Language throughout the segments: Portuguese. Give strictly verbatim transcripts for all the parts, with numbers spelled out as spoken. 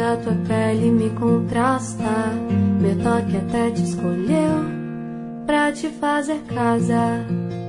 da tua pele me contrasta. Meu toque até te escolheu pra te fazer casa.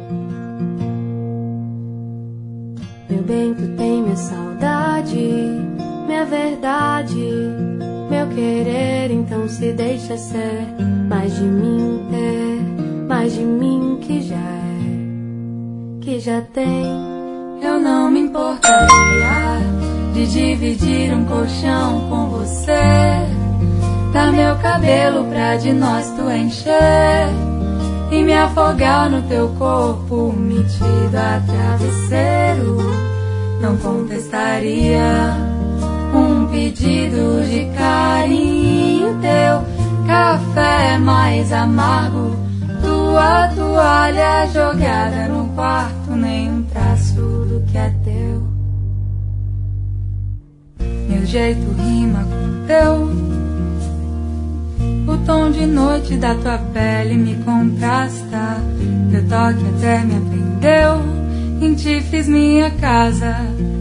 Meu bem, tu tem minha saudade, minha verdade, meu querer. Então se deixa ser mais de mim, ter mais de mim que já é, que já tem. Eu não me importaria de dividir um colchão com você. Dar meu cabelo pra de nós tu encher e me afogar no teu corpo metido a travesseiro. Não contestaria um pedido de carinho teu. Café mais amargo, tua toalha jogada no quarto, nenhum traço do que é teu. Meu jeito rima com teu. O tom de noite da tua pele me contrasta. Teu toque até me aprendeu, em ti fiz minha casa.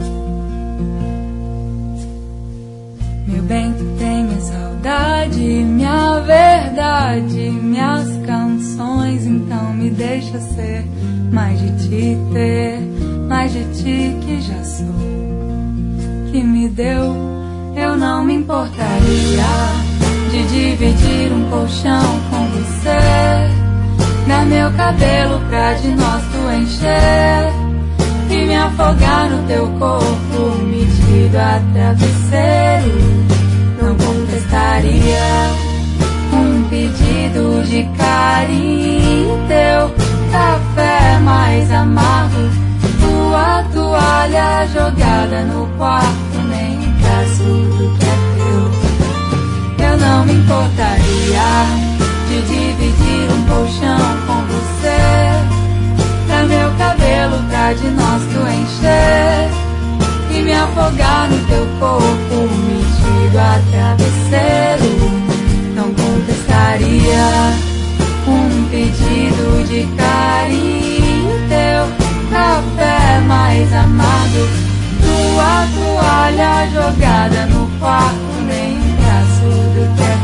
Meu bem, tu tem minha saudade, minha verdade, minhas canções. Então me deixa ser mais de ti, ter mais de ti que já sou, que me deu. Eu não me importaria de dividir um colchão com você. Dar meu cabelo pra de nós tu encher e me afogar no teu corpo metido a travesseiro. Não contestaria um pedido de carinho teu. Café mais amargo, tua toalha jogada no quarto, nem um traço do que é teu. Eu não me importaria de dividir um colchão com você. Dar meu cabelo pra de nós tu encher e me afogar no teu corpo metido a travesseiro. Não contestaria um pedido de carinho teu. Café mais amargo, tua toalha jogada no quarto, nem um traço do que é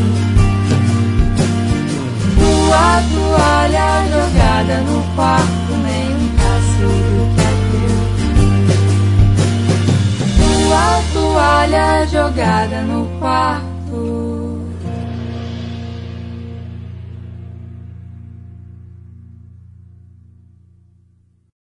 teu. Tua toalha jogada no quarto, nem um traço do que é teu. Tua toalha jogada no quarto.